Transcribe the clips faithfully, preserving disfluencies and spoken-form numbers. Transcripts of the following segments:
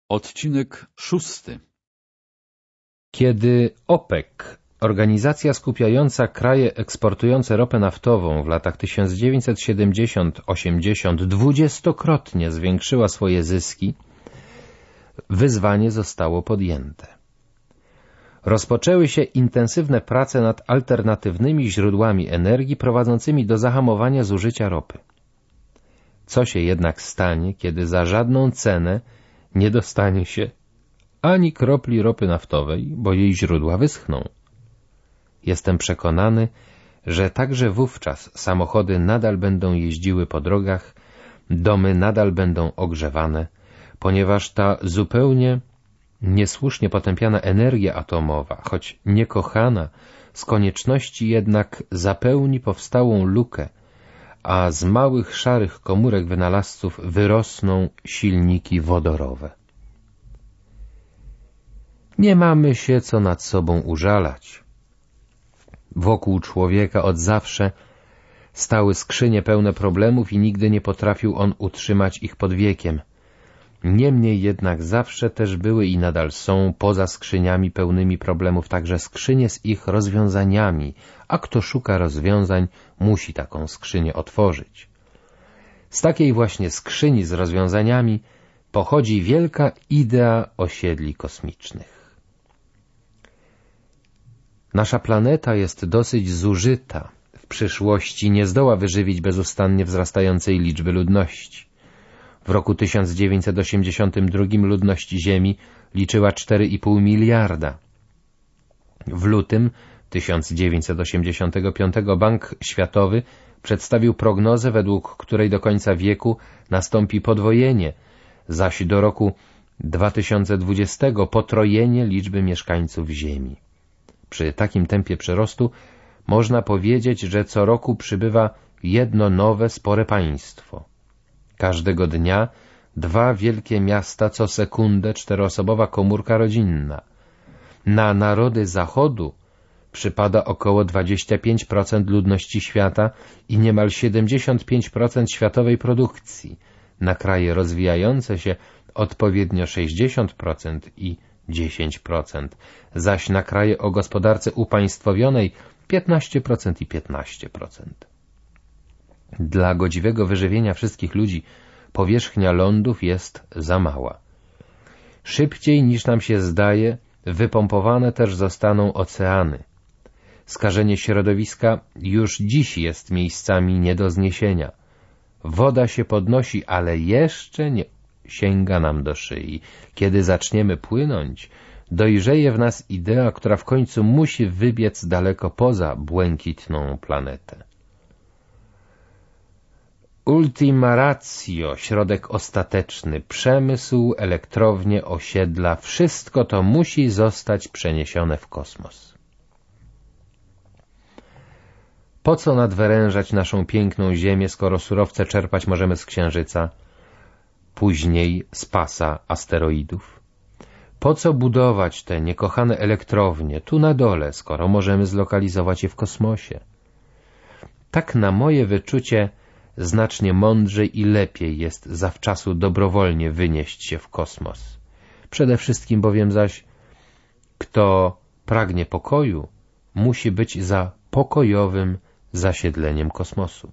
Odcinek szósty. Kiedy OPEC, organizacja skupiająca kraje eksportujące ropę naftową w latach tysiąc dziewięćset siedemdziesiąt do osiemdziesiąt dwudziestokrotnie zwiększyła swoje zyski, wyzwanie zostało podjęte. Rozpoczęły się intensywne prace nad alternatywnymi źródłami energii prowadzącymi do zahamowania zużycia ropy. Co się jednak stanie, kiedy za żadną cenę nie dostanie się ani kropli ropy naftowej, bo jej źródła wyschną? Jestem przekonany, że także wówczas samochody nadal będą jeździły po drogach, domy nadal będą ogrzewane, ponieważ ta zupełnie niesłusznie potępiana energia atomowa, choć niekochana, z konieczności jednak zapełni powstałą lukę, a z małych szarych komórek wynalazców wyrosną silniki wodorowe. Nie mamy się co nad sobą użalać. Wokół człowieka od zawsze stały skrzynie pełne problemów i nigdy nie potrafił on utrzymać ich pod wiekiem. Niemniej jednak zawsze też były i nadal są poza skrzyniami pełnymi problemów także skrzynie z ich rozwiązaniami, a kto szuka rozwiązań, musi taką skrzynię otworzyć. Z takiej właśnie skrzyni z rozwiązaniami pochodzi wielka idea osiedli kosmicznych. Nasza planeta jest dosyć zużyta. W przyszłości nie zdoła wyżywić bezustannie wzrastającej liczby ludności. W roku tysiąc dziewięćset osiemdziesiątym drugim ludność Ziemi liczyła cztery i pół miliarda. W lutym tysiąc dziewięćset osiemdziesiątego piątego Bank Światowy przedstawił prognozę, według której do końca wieku nastąpi podwojenie, zaś do roku dwa tysiące dwudziestego potrojenie liczby mieszkańców Ziemi. Przy takim tempie przyrostu można powiedzieć, że co roku przybywa jedno nowe, spore państwo. Każdego dnia dwa wielkie miasta, co sekundę czteroosobowa komórka rodzinna. Na narody Zachodu przypada około dwadzieścia pięć procent ludności świata i niemal siedemdziesiąt pięć procent światowej produkcji. Na kraje rozwijające się odpowiednio sześćdziesiąt procent i dziesięć procent, zaś na kraje o gospodarce upaństwowionej piętnaście procent i piętnaście procent. Dla godziwego wyżywienia wszystkich ludzi powierzchnia lądów jest za mała. Szybciej niż nam się zdaje, wypompowane też zostaną oceany. Skażenie środowiska już dziś jest miejscami nie do zniesienia. Woda się podnosi, ale jeszcze nie sięga nam do szyi. Kiedy zaczniemy płynąć, dojrzeje w nas idea, która w końcu musi wybiec daleko poza błękitną planetę. Ultima ratio, środek ostateczny, przemysł, elektrownie, osiedla, wszystko to musi zostać przeniesione w kosmos. Po co nadwyrężać naszą piękną Ziemię, skoro surowce czerpać możemy z Księżyca, później z pasa asteroidów? Po co budować te niekochane elektrownie tu na dole, skoro możemy zlokalizować je w kosmosie? Tak na moje wyczucie znacznie mądrzej i lepiej jest zawczasu dobrowolnie wynieść się w kosmos. Przede wszystkim bowiem zaś, kto pragnie pokoju, musi być za pokojowym zasiedleniem kosmosu.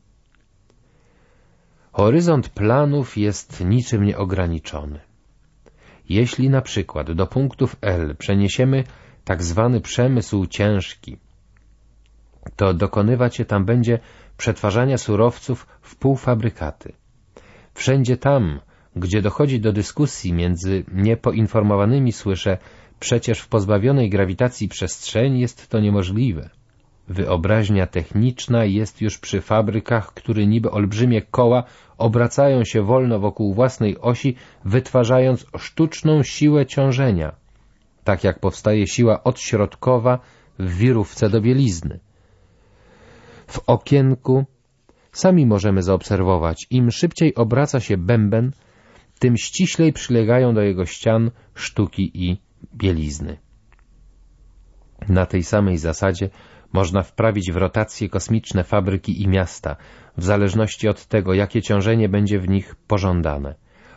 Horyzont planów jest niczym nieograniczony. Jeśli na przykład do punktów L przeniesiemy tak zwany przemysł ciężki, to dokonywać się tam będzie przetwarzania surowców w półfabrykaty. Wszędzie tam, gdzie dochodzi do dyskusji między niepoinformowanymi, słyszę, przecież w pozbawionej grawitacji przestrzeni jest to niemożliwe. Wyobraźnia techniczna jest już przy fabrykach, które niby olbrzymie koła obracają się wolno wokół własnej osi, wytwarzając sztuczną siłę ciążenia, tak jak powstaje siła odśrodkowa w wirówce do bielizny. W okienku sami możemy zaobserwować, im szybciej obraca się bęben, tym ściślej przylegają do jego ścian sztuki i bielizny. Na tej samej zasadzie można wprawić w rotację kosmiczne fabryki i miasta, w zależności od tego, jakie ciążenie będzie w nich pożądane.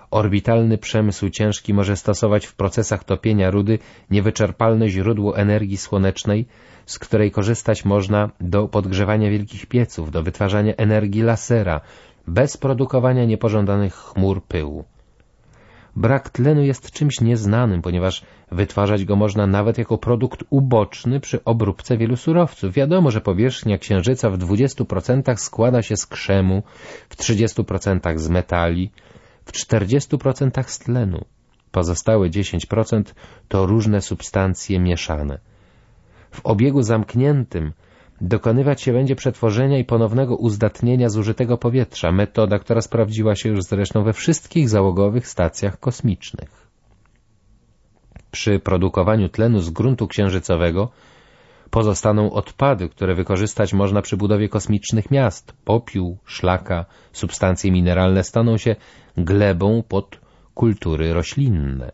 Orbitalny przemysł ciężki może stosować w procesach topienia rudy niewyczerpalne źródło energii słonecznej, z której korzystać można do podgrzewania wielkich pieców, do wytwarzania energii lasera, bez produkowania niepożądanych chmur pyłu. Brak tlenu jest czymś nieznanym, ponieważ wytwarzać go można nawet jako produkt uboczny przy obróbce wielu surowców. Wiadomo, że powierzchnia Księżyca w dwudziestu procentach składa się z krzemu, w trzydziestu procentach z metali, w czterdziestu procentach z tlenu. Pozostałe dziesięć procent to różne substancje mieszane. W obiegu zamkniętym dokonywać się będzie przetworzenia i ponownego uzdatnienia zużytego powietrza, metoda, która sprawdziła się już zresztą we wszystkich załogowych stacjach kosmicznych. Przy produkowaniu tlenu z gruntu księżycowego pozostaną odpady, które wykorzystać można przy budowie kosmicznych miast. Popiół, szlaka, substancje mineralne staną się glebą pod kultury roślinne.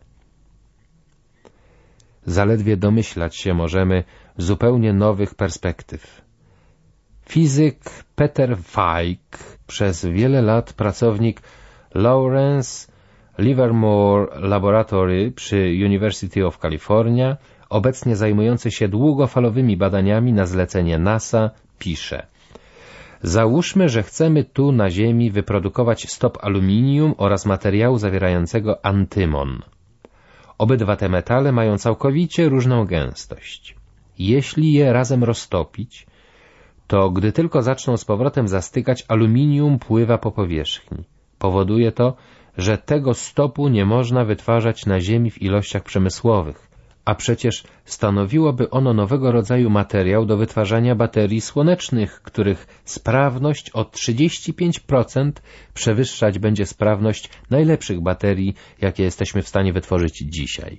Zaledwie domyślać się możemy zupełnie nowych perspektyw. Fizyk Peter Feig, przez wiele lat pracownik Lawrence Livermore Laboratory przy University of California, obecnie zajmujący się długofalowymi badaniami na zlecenie NASA, pisze: załóżmy, że chcemy tu na Ziemi wyprodukować stop aluminium oraz materiału zawierającego antymon. Obydwa te metale mają całkowicie różną gęstość. Jeśli je razem roztopić, to gdy tylko zaczną z powrotem zastygać, aluminium pływa po powierzchni. Powoduje to, że tego stopu nie można wytwarzać na Ziemi w ilościach przemysłowych, a przecież stanowiłoby ono nowego rodzaju materiał do wytwarzania baterii słonecznych, których sprawność o trzydzieści pięć procent przewyższać będzie sprawność najlepszych baterii, jakie jesteśmy w stanie wytworzyć dzisiaj.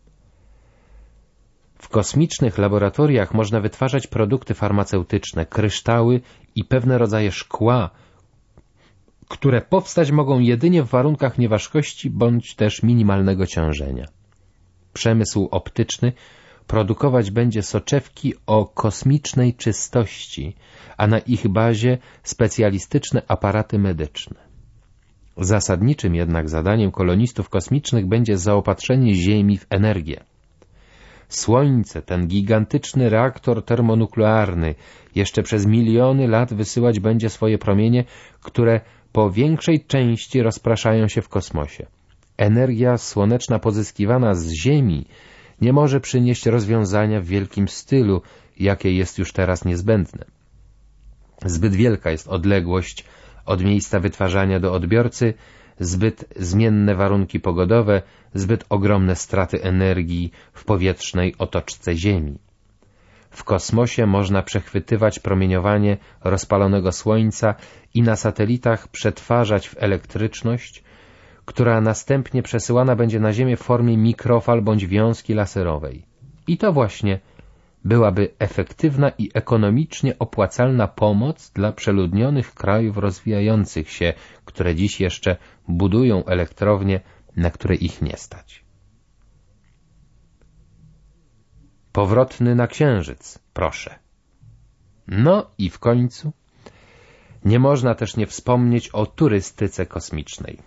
W kosmicznych laboratoriach można wytwarzać produkty farmaceutyczne, kryształy i pewne rodzaje szkła, które powstać mogą jedynie w warunkach nieważkości bądź też minimalnego ciążenia. Przemysł optyczny produkować będzie soczewki o kosmicznej czystości, a na ich bazie specjalistyczne aparaty medyczne. Zasadniczym jednak zadaniem kolonistów kosmicznych będzie zaopatrzenie Ziemi w energię. Słońce, ten gigantyczny reaktor termonuklearny, jeszcze przez miliony lat wysyłać będzie swoje promienie, które po większej części rozpraszają się w kosmosie. Energia słoneczna pozyskiwana z Ziemi nie może przynieść rozwiązania w wielkim stylu, jakie jest już teraz niezbędne. Zbyt wielka jest odległość od miejsca wytwarzania do odbiorcy, zbyt zmienne warunki pogodowe, zbyt ogromne straty energii w powietrznej otoczce Ziemi. W kosmosie można przechwytywać promieniowanie rozpalonego Słońca i na satelitach przetwarzać w elektryczność, która następnie przesyłana będzie na Ziemię w formie mikrofal bądź wiązki laserowej. I to właśnie byłaby efektywna i ekonomicznie opłacalna pomoc dla przeludnionych krajów rozwijających się, które dziś jeszcze budują elektrownie, na które ich nie stać. Powrotny na Księżyc, proszę. No i w końcu nie można też nie wspomnieć o turystyce kosmicznej.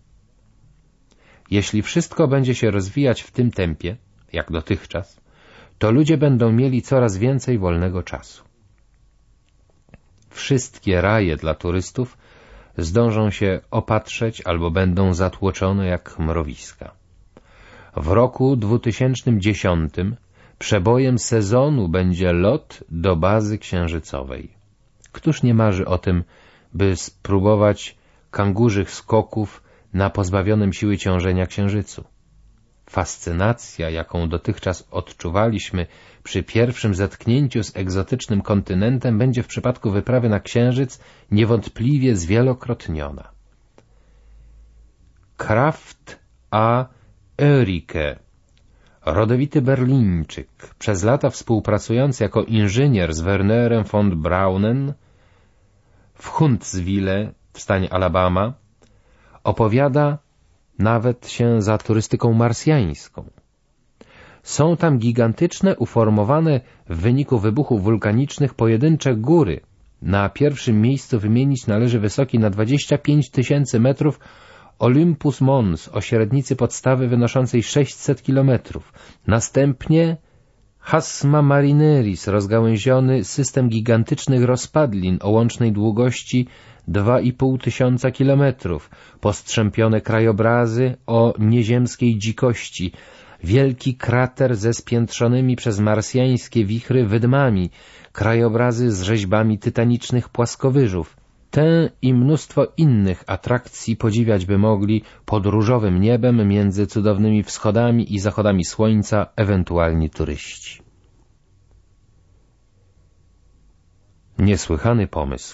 Jeśli wszystko będzie się rozwijać w tym tempie, jak dotychczas, to ludzie będą mieli coraz więcej wolnego czasu. Wszystkie raje dla turystów zdążą się opatrzeć albo będą zatłoczone jak mrowiska. W roku dwutysięcznym dziesiątym przebojem sezonu będzie lot do bazy księżycowej. Któż nie marzy o tym, by spróbować kangurzych skoków na pozbawionym siły ciążenia Księżycu? Fascynacja, jaką dotychczas odczuwaliśmy przy pierwszym zetknięciu z egzotycznym kontynentem, będzie w przypadku wyprawy na Księżyc niewątpliwie zwielokrotniona. Kraft A. Oerike, rodowity Berlińczyk, przez lata współpracujący jako inżynier z Wernerem von Braunen w Huntsville w stanie Alabama, opowiada nawet się za turystyką marsjańską. Są tam gigantyczne, uformowane w wyniku wybuchów wulkanicznych pojedyncze góry. Na pierwszym miejscu wymienić należy wysoki na dwadzieścia pięć tysięcy metrów Olympus Mons o średnicy podstawy wynoszącej sześćset kilometrów. Następnie Hasma Marineris, rozgałęziony system gigantycznych rozpadlin o łącznej długości dwa i pół tysiąca kilometrów, postrzępione krajobrazy o nieziemskiej dzikości, wielki krater ze spiętrzonymi przez marsjańskie wichry wydmami, krajobrazy z rzeźbami tytanicznych płaskowyżów. Tę i mnóstwo innych atrakcji podziwiać by mogli pod różowym niebem między cudownymi wschodami i zachodami słońca ewentualni turyści. Niesłychany pomysł.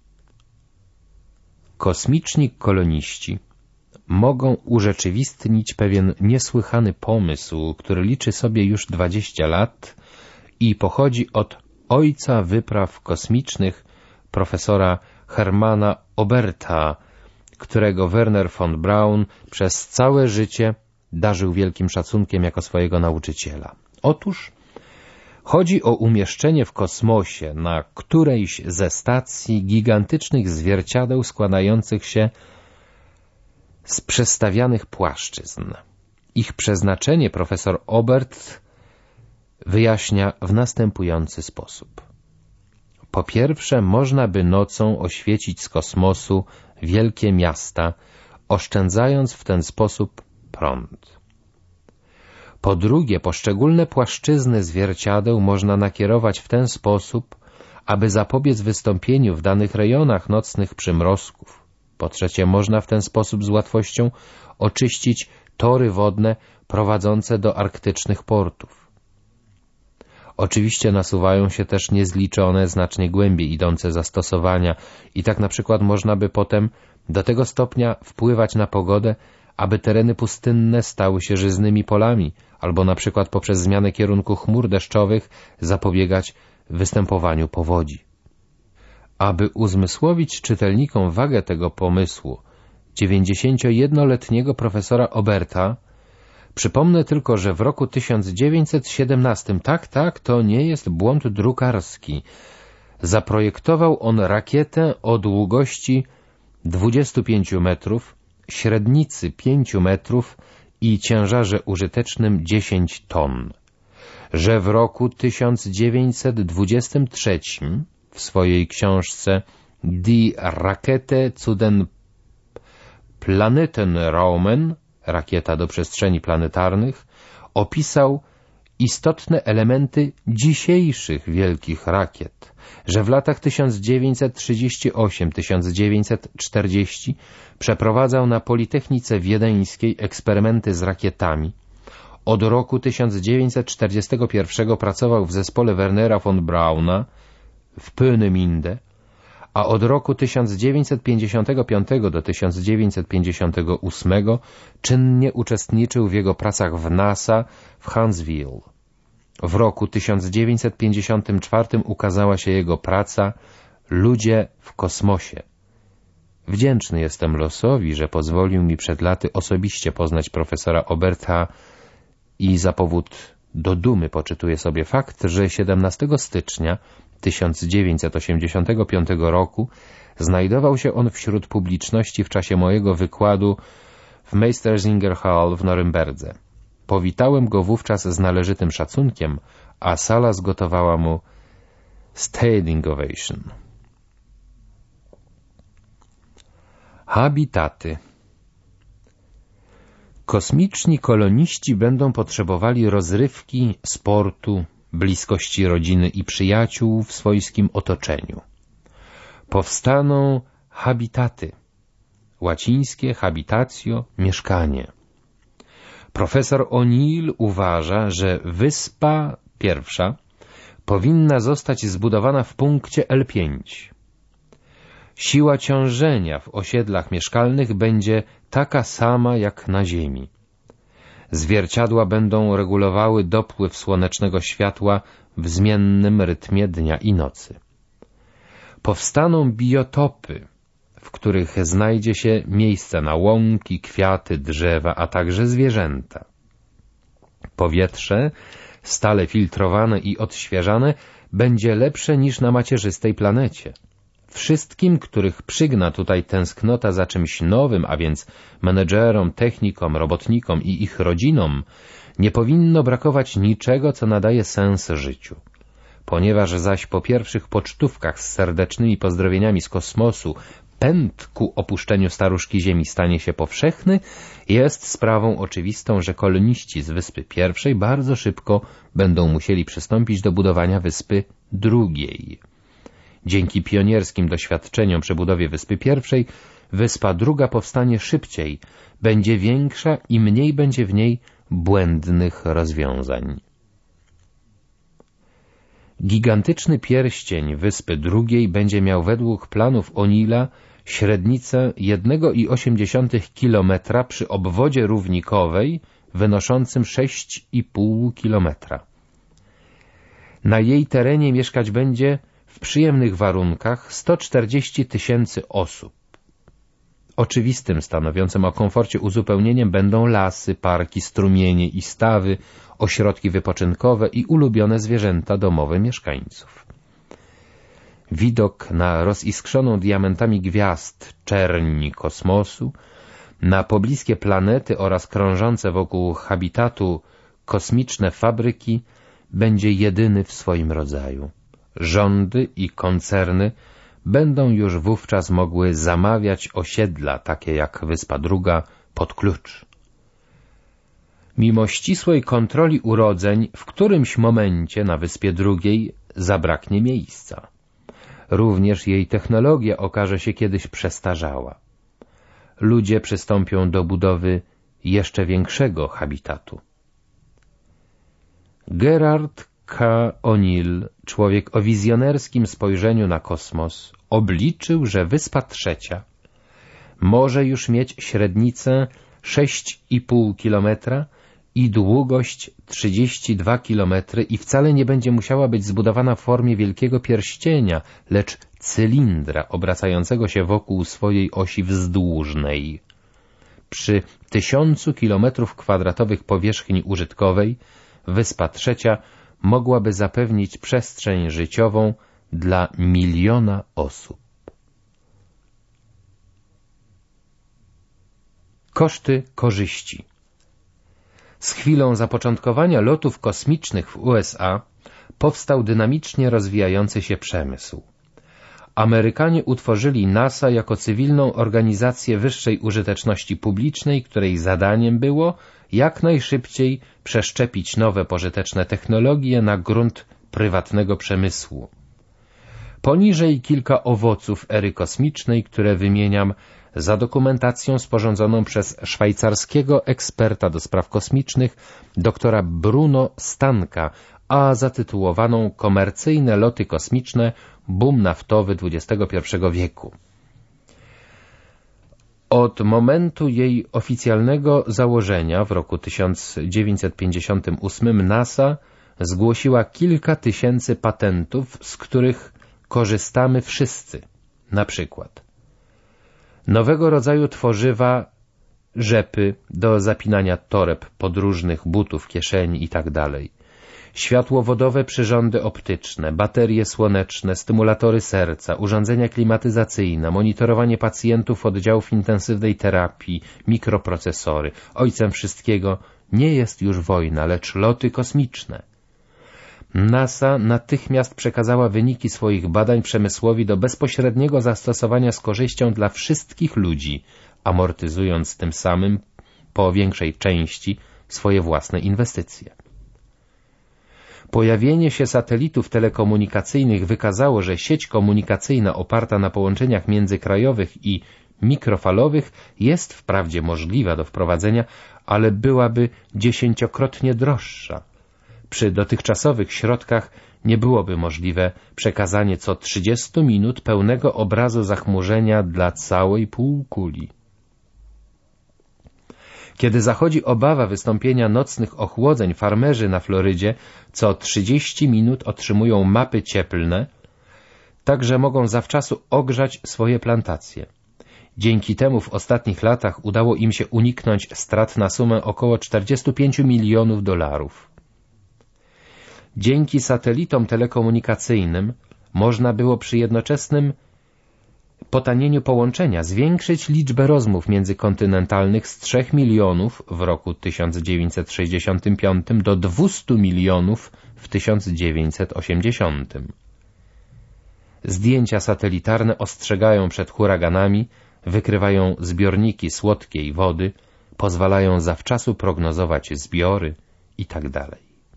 Kosmiczni koloniści mogą urzeczywistnić pewien niesłychany pomysł, który liczy sobie już dwadzieścia lat i pochodzi od ojca wypraw kosmicznych, profesora Hermana Oberta, którego Wernher von Braun przez całe życie darzył wielkim szacunkiem jako swojego nauczyciela. Otóż chodzi o umieszczenie w kosmosie na którejś ze stacji gigantycznych zwierciadeł składających się z przestawianych płaszczyzn. Ich przeznaczenie profesor Obert wyjaśnia w następujący sposób. Po pierwsze, można by nocą oświecić z kosmosu wielkie miasta, oszczędzając w ten sposób prąd. Po drugie, poszczególne płaszczyzny zwierciadeł można nakierować w ten sposób, aby zapobiec wystąpieniu w danych rejonach nocnych przymrozków. Po trzecie, można w ten sposób z łatwością oczyścić tory wodne prowadzące do arktycznych portów. Oczywiście nasuwają się też niezliczone, znacznie głębiej idące zastosowania i tak na przykład można by potem do tego stopnia wpływać na pogodę, aby tereny pustynne stały się żyznymi polami, albo na przykład poprzez zmianę kierunku chmur deszczowych zapobiegać występowaniu powodzi. Aby uzmysłowić czytelnikom wagę tego pomysłu dziewięćdziesięciojednoletniego profesora Oberta, przypomnę tylko, że w roku tysiąc dziewięćset siedemnastym, tak, tak, to nie jest błąd drukarski, zaprojektował on rakietę o długości dwudziestu pięciu metrów, średnicy pięciu metrów i ciężarze użytecznym dziesięć ton. Że w roku tysiąc dziewięćset dwudziestym trzecim w swojej książce Die Rakete zu den Planetenraumen, rakieta do przestrzeni planetarnych, opisał istotne elementy dzisiejszych wielkich rakiet, że w latach tysiąc dziewięćset trzydziestym ósmym do tysiąc dziewięćset czterdziestego przeprowadzał na Politechnice Wiedeńskiej eksperymenty z rakietami. Od roku tysiąc dziewięćset czterdziestego pierwszego pracował w zespole Wernera von Brauna w Peenemünde, a od roku tysiąc dziewięćset pięćdziesiątego piątego do tysiąc dziewięćset pięćdziesiątego ósmego czynnie uczestniczył w jego pracach w NASA w Huntsville. W roku tysiąc dziewięćset pięćdziesiątym czwartym ukazała się jego praca Ludzie w kosmosie. Wdzięczny jestem losowi, że pozwolił mi przed laty osobiście poznać profesora Oberta i za powód do dumy poczytuję sobie fakt, że siedemnastego stycznia tysiąc dziewięćset osiemdziesiątego piątego roku znajdował się on wśród publiczności w czasie mojego wykładu w Meistersinger Hall w Norymberdze. Powitałem go wówczas z należytym szacunkiem, a sala zgotowała mu standing ovation. Habitaty. Kosmiczni koloniści będą potrzebowali rozrywki, sportu, bliskości rodziny i przyjaciół w swojskim otoczeniu. Powstaną habitaty. Łacińskie habitatio, mieszkanie. Profesor O'Neill uważa, że wyspa pierwsza powinna zostać zbudowana w punkcie L pięć. Siła ciążenia w osiedlach mieszkalnych będzie taka sama jak na Ziemi. Zwierciadła będą regulowały dopływ słonecznego światła w zmiennym rytmie dnia i nocy. Powstaną biotopy, w których znajdzie się miejsce na łąki, kwiaty, drzewa, a także zwierzęta. Powietrze, stale filtrowane i odświeżane, będzie lepsze niż na macierzystej planecie. Wszystkim, których przygna tutaj tęsknota za czymś nowym, a więc menedżerom, technikom, robotnikom i ich rodzinom, nie powinno brakować niczego, co nadaje sens życiu. Ponieważ zaś po pierwszych pocztówkach z serdecznymi pozdrowieniami z kosmosu pęd ku opuszczeniu staruszki Ziemi stanie się powszechny, jest sprawą oczywistą, że koloniści z Wyspy Pierwszej bardzo szybko będą musieli przystąpić do budowania Wyspy Drugiej. Dzięki pionierskim doświadczeniom przy budowie Wyspy Pierwszej, Wyspa Druga powstanie szybciej, będzie większa i mniej będzie w niej błędnych rozwiązań. Gigantyczny pierścień Wyspy Drugiej będzie miał według planów O'Neilla średnicę jeden i osiem dziesiątych kilometra przy obwodzie równikowej wynoszącym sześć i pół kilometra. Na jej terenie mieszkać będzie w przyjemnych warunkach sto czterdzieści tysięcy osób. Oczywistym, stanowiącym o komforcie uzupełnieniem będą lasy, parki, strumienie i stawy, ośrodki wypoczynkowe i ulubione zwierzęta domowe mieszkańców. Widok na roziskrzoną diamentami gwiazd czerni kosmosu, na pobliskie planety oraz krążące wokół habitatu kosmiczne fabryki będzie jedyny w swoim rodzaju. Rządy i koncerny będą już wówczas mogły zamawiać osiedla, takie jak Wyspa Druga, pod klucz. Mimo ścisłej kontroli urodzeń, w którymś momencie na Wyspie Drugiej zabraknie miejsca. Również jej technologia okaże się kiedyś przestarzała. Ludzie przystąpią do budowy jeszcze większego habitatu. Gerard K. O'Neill, człowiek o wizjonerskim spojrzeniu na kosmos, obliczył, że Wyspa Trzecia może już mieć średnicę sześć i pół kilometra i długość trzydzieści dwa kilometry i wcale nie będzie musiała być zbudowana w formie wielkiego pierścienia, lecz cylindra obracającego się wokół swojej osi wzdłużnej. Przy tysiącu kilometrów kwadratowych powierzchni użytkowej Wyspa Trzecia mogłaby zapewnić przestrzeń życiową dla miliona osób. Koszty korzyści. Z chwilą zapoczątkowania lotów kosmicznych w U S A powstał dynamicznie rozwijający się przemysł. Amerykanie utworzyli NASA jako cywilną organizację wyższej użyteczności publicznej, której zadaniem było jak najszybciej przeszczepić nowe pożyteczne technologie na grunt prywatnego przemysłu. Poniżej kilka owoców ery kosmicznej, które wymieniam za dokumentacją sporządzoną przez szwajcarskiego eksperta do spraw kosmicznych doktora Bruno Stanka, a zatytułowaną Komercyjne loty kosmiczne, boom naftowy dwudziestego pierwszego wieku. Od momentu jej oficjalnego założenia w roku tysiąc dziewięćset pięćdziesiątym ósmym NASA zgłosiła kilka tysięcy patentów, z których korzystamy wszyscy. Na przykład nowego rodzaju tworzywa, rzepy do zapinania toreb, podróżnych, butów, kieszeni itd., światłowodowe przyrządy optyczne, baterie słoneczne, stymulatory serca, urządzenia klimatyzacyjne, monitorowanie pacjentów oddziałów intensywnej terapii, mikroprocesory. Ojcem wszystkiego nie jest już wojna, lecz loty kosmiczne. NASA natychmiast przekazała wyniki swoich badań przemysłowi do bezpośredniego zastosowania z korzyścią dla wszystkich ludzi, amortyzując tym samym po większej części swoje własne inwestycje. Pojawienie się satelitów telekomunikacyjnych wykazało, że sieć komunikacyjna oparta na połączeniach międzykrajowych i mikrofalowych jest wprawdzie możliwa do wprowadzenia, ale byłaby dziesięciokrotnie droższa. Przy dotychczasowych środkach nie byłoby możliwe przekazanie co trzydzieści minut pełnego obrazu zachmurzenia dla całej półkuli. Kiedy zachodzi obawa wystąpienia nocnych ochłodzeń, farmerzy na Florydzie co trzydzieści minut otrzymują mapy cieplne, tak że mogą zawczasu ogrzać swoje plantacje. Dzięki temu w ostatnich latach udało im się uniknąć strat na sumę około czterdziestu pięciu milionów dolarów. Dzięki satelitom telekomunikacyjnym można było przy jednoczesnym potanieniu połączenia zwiększyć liczbę rozmów międzykontynentalnych z trzech milionów w roku tysiąc dziewięćset sześćdziesiątym piątym do dwustu milionów w tysiąc dziewięćset osiemdziesiątym. Zdjęcia satelitarne ostrzegają przed huraganami, wykrywają zbiorniki słodkiej wody, pozwalają zawczasu prognozować zbiory itd.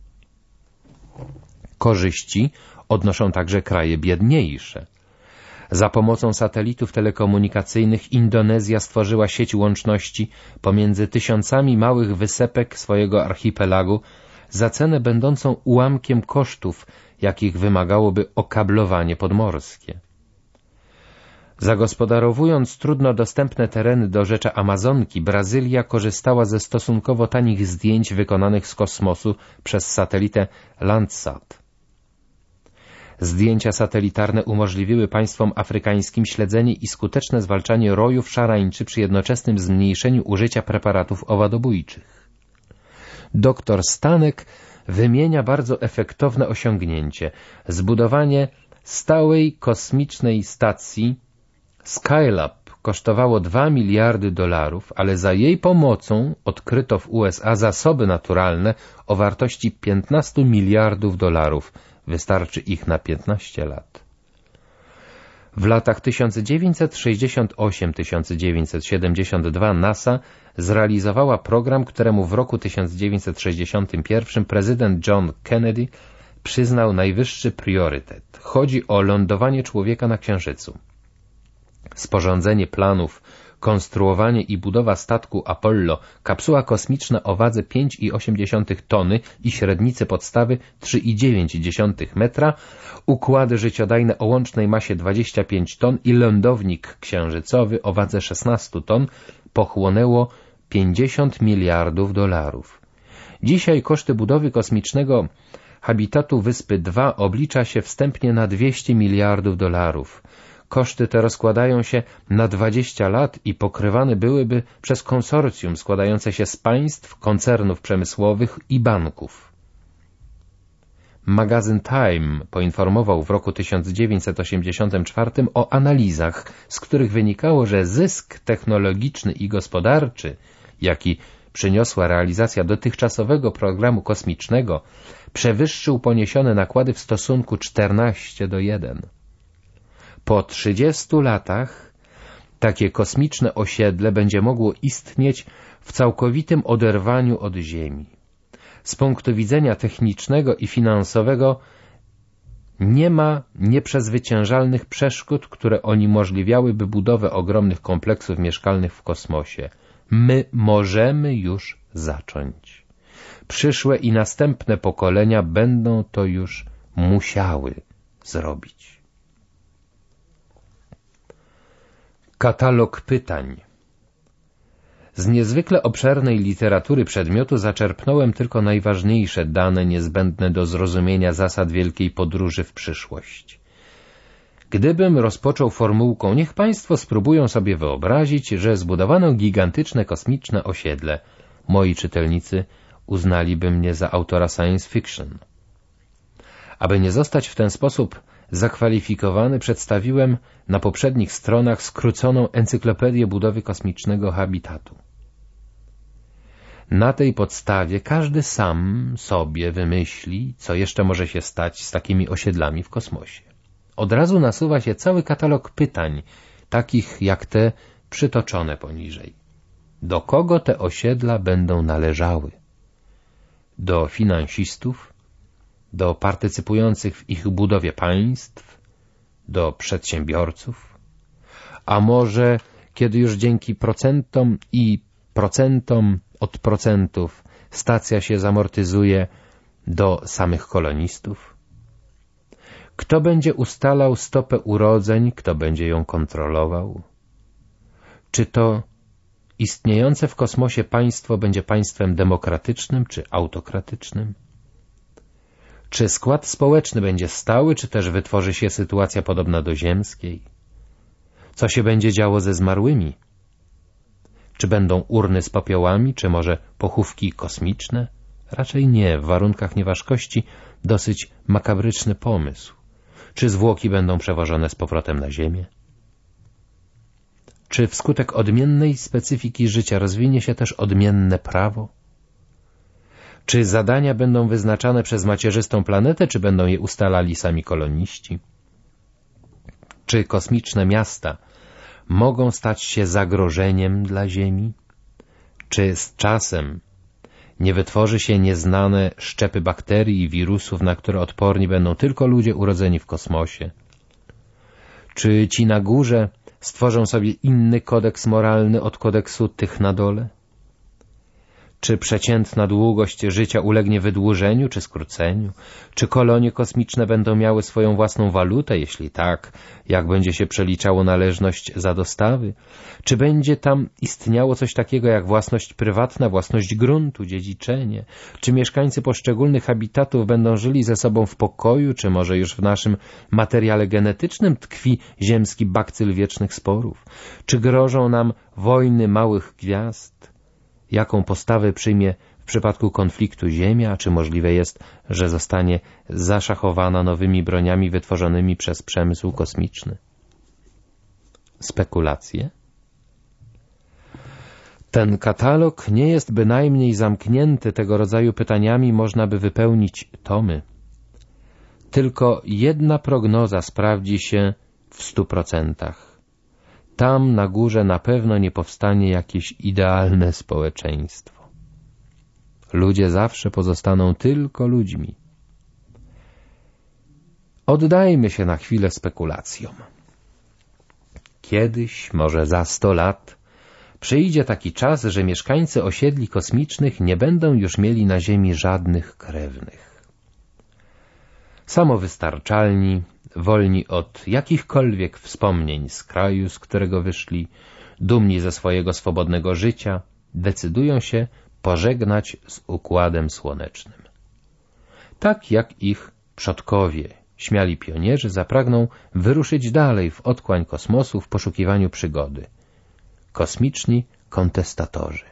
Korzyści odnoszą także kraje biedniejsze. Za pomocą satelitów telekomunikacyjnych Indonezja stworzyła sieć łączności pomiędzy tysiącami małych wysepek swojego archipelagu za cenę będącą ułamkiem kosztów, jakich wymagałoby okablowanie podmorskie. Zagospodarowując trudno dostępne tereny do rzecza Amazonki, Brazylia korzystała ze stosunkowo tanich zdjęć wykonanych z kosmosu przez satelitę Landsat. Zdjęcia satelitarne umożliwiły państwom afrykańskim śledzenie i skuteczne zwalczanie rojów szarańczy przy jednoczesnym zmniejszeniu użycia preparatów owadobójczych. Doktor Stanek wymienia bardzo efektowne osiągnięcie – zbudowanie stałej kosmicznej stacji Skylab kosztowało dwa miliardy dolarów, ale za jej pomocą odkryto w U S A zasoby naturalne o wartości piętnastu miliardów dolarów. Wystarczy ich na piętnaście lat. W latach tysiąc dziewięćset sześćdziesiątym ósmym do tysiąc dziewięćset siedemdziesiątego drugiego NASA zrealizowała program, któremu w roku tysiąc dziewięćset sześćdziesiątym pierwszym prezydent John Kennedy przyznał najwyższy priorytet. Chodzi o lądowanie człowieka na Księżycu. Sporządzenie planów, konstruowanie i budowa statku Apollo, kapsuła kosmiczna o wadze pięć przecinek osiem tony i średnicy podstawy trzy przecinek dziewięć metra, układy życiodajne o łącznej masie dwadzieścia pięć ton i lądownik księżycowy o wadze szesnaście ton pochłonęło pięćdziesiąt miliardów dolarów. Dzisiaj koszty budowy kosmicznego habitatu Wyspy dwa oblicza się wstępnie na dwieście miliardów dolarów. Koszty te rozkładają się na dwadzieścia lat i pokrywane byłyby przez konsorcjum składające się z państw, koncernów przemysłowych i banków. Magazyn Time poinformował w roku tysiąc dziewięćset osiemdziesiątym czwartym o analizach, z których wynikało, że zysk technologiczny i gospodarczy, jaki przyniosła realizacja dotychczasowego programu kosmicznego, przewyższył poniesione nakłady w stosunku czternaście do jednego. Po trzydziestu latach takie kosmiczne osiedle będzie mogło istnieć w całkowitym oderwaniu od Ziemi. Z punktu widzenia technicznego i finansowego nie ma nieprzezwyciężalnych przeszkód, które uniemożliwiałyby budowę ogromnych kompleksów mieszkalnych w kosmosie. My możemy już zacząć. Przyszłe i następne pokolenia będą to już musiały zrobić. Katalog pytań. Z niezwykle obszernej literatury przedmiotu zaczerpnąłem tylko najważniejsze dane niezbędne do zrozumienia zasad wielkiej podróży w przyszłość. Gdybym rozpoczął formułką, niech państwo spróbują sobie wyobrazić, że zbudowano gigantyczne kosmiczne osiedle, moi czytelnicy uznaliby mnie za autora science fiction. Aby nie zostać w ten sposób zakwalifikowany, przedstawiłem na poprzednich stronach skróconą encyklopedię budowy kosmicznego habitatu. Na tej podstawie każdy sam sobie wymyśli, co jeszcze może się stać z takimi osiedlami w kosmosie. Od razu nasuwa się cały katalog pytań, takich jak te przytoczone poniżej. Do kogo te osiedla będą należały? Do finansistów? Do partycypujących w ich budowie państw? Do przedsiębiorców? A może, kiedy już dzięki procentom i procentom od procentów stacja się zamortyzuje, do samych kolonistów? Kto będzie ustalał stopę urodzeń, kto będzie ją kontrolował? Czy to istniejące w kosmosie państwo będzie państwem demokratycznym czy autokratycznym? Czy skład społeczny będzie stały, czy też wytworzy się sytuacja podobna do ziemskiej? Co się będzie działo ze zmarłymi? Czy będą urny z popiołami, czy może pochówki kosmiczne? Raczej nie, w warunkach nieważkości dosyć makabryczny pomysł. Czy zwłoki będą przewożone z powrotem na Ziemię? Czy wskutek odmiennej specyfiki życia rozwinie się też odmienne prawo? Czy zadania będą wyznaczane przez macierzystą planetę, czy będą je ustalali sami koloniści? Czy kosmiczne miasta mogą stać się zagrożeniem dla Ziemi? Czy z czasem nie wytworzy się nieznane szczepy bakterii i wirusów, na które odporni będą tylko ludzie urodzeni w kosmosie? Czy ci na górze stworzą sobie inny kodeks moralny od kodeksu tych na dole? Czy przeciętna długość życia ulegnie wydłużeniu czy skróceniu? Czy kolonie kosmiczne będą miały swoją własną walutę? Jeśli tak, jak będzie się przeliczało należność za dostawy? Czy będzie tam istniało coś takiego jak własność prywatna, własność gruntu, dziedziczenie? Czy mieszkańcy poszczególnych habitatów będą żyli ze sobą w pokoju? Czy może już w naszym materiale genetycznym tkwi ziemski bakcyl wiecznych sporów? Czy grożą nam wojny małych gwiazd? Jaką postawę przyjmie w przypadku konfliktu Ziemia, czy możliwe jest, że zostanie zaszachowana nowymi broniami wytworzonymi przez przemysł kosmiczny? Spekulacje? Ten katalog nie jest bynajmniej zamknięty, tego rodzaju pytaniami można by wypełnić tomy. Tylko jedna prognoza sprawdzi się w stu procentach. Tam na górze na pewno nie powstanie jakieś idealne społeczeństwo. Ludzie zawsze pozostaną tylko ludźmi. Oddajmy się na chwilę spekulacjom. Kiedyś, może za sto lat, przyjdzie taki czas, że mieszkańcy osiedli kosmicznych nie będą już mieli na Ziemi żadnych krewnych. Samowystarczalni, wolni od jakichkolwiek wspomnień z kraju, z którego wyszli, dumni ze swojego swobodnego życia, decydują się pożegnać z Układem Słonecznym. Tak jak ich przodkowie, śmiali pionierzy, zapragną wyruszyć dalej w otchłań kosmosu w poszukiwaniu przygody. Kosmiczni kontestatorzy.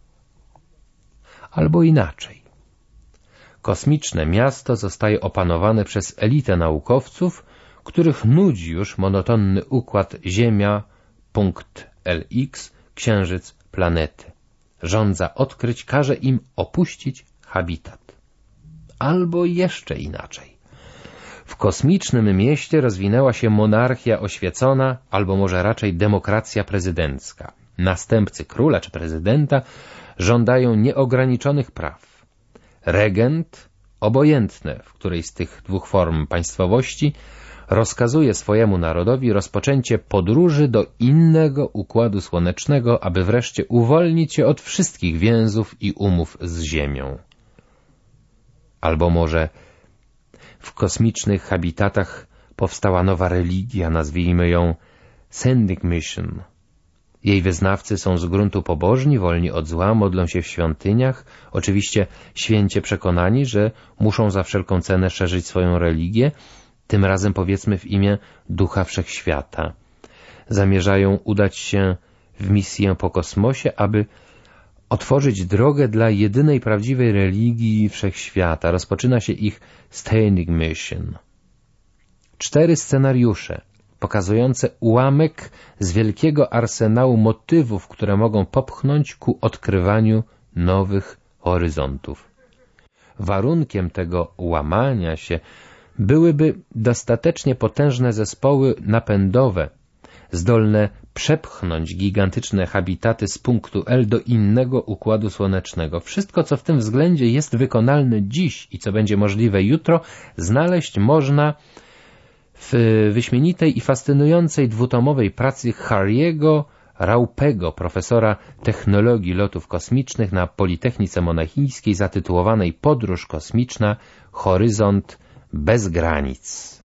Albo inaczej. Kosmiczne miasto zostaje opanowane przez elitę naukowców, których nudzi już monotonny układ Ziemia, punkt L X, Księżyc, planety. Żądza odkryć każe im opuścić habitat. Albo jeszcze inaczej. W kosmicznym mieście rozwinęła się monarchia oświecona, albo może raczej demokracja prezydencka. Następcy króla czy prezydenta żądają nieograniczonych praw. Regent, obojętne w której z tych dwóch form państwowości, rozkazuje swojemu narodowi rozpoczęcie podróży do innego układu słonecznego, aby wreszcie uwolnić się od wszystkich więzów i umów z Ziemią. Albo może w kosmicznych habitatach powstała nowa religia, nazwijmy ją Sending Mission. Jej wyznawcy są z gruntu pobożni, wolni od zła, modlą się w świątyniach, oczywiście święcie przekonani, że muszą za wszelką cenę szerzyć swoją religię, tym razem powiedzmy w imię Ducha Wszechświata. Zamierzają udać się w misję po kosmosie, aby otworzyć drogę dla jedynej prawdziwej religii Wszechświata. Rozpoczyna się ich Sending Mission. Cztery scenariusze pokazujące ułamek z wielkiego arsenału motywów, które mogą popchnąć ku odkrywaniu nowych horyzontów. Warunkiem tego łamania się byłyby dostatecznie potężne zespoły napędowe, zdolne przepchnąć gigantyczne habitaty z punktu L do innego układu słonecznego. Wszystko, co w tym względzie jest wykonalne dziś i co będzie możliwe jutro, znaleźć można w wyśmienitej i fascynującej dwutomowej pracy Harry'ego Raupego, profesora technologii lotów kosmicznych na Politechnice Monachijskiej, zatytułowanej Podróż kosmiczna – Horyzont bez granic.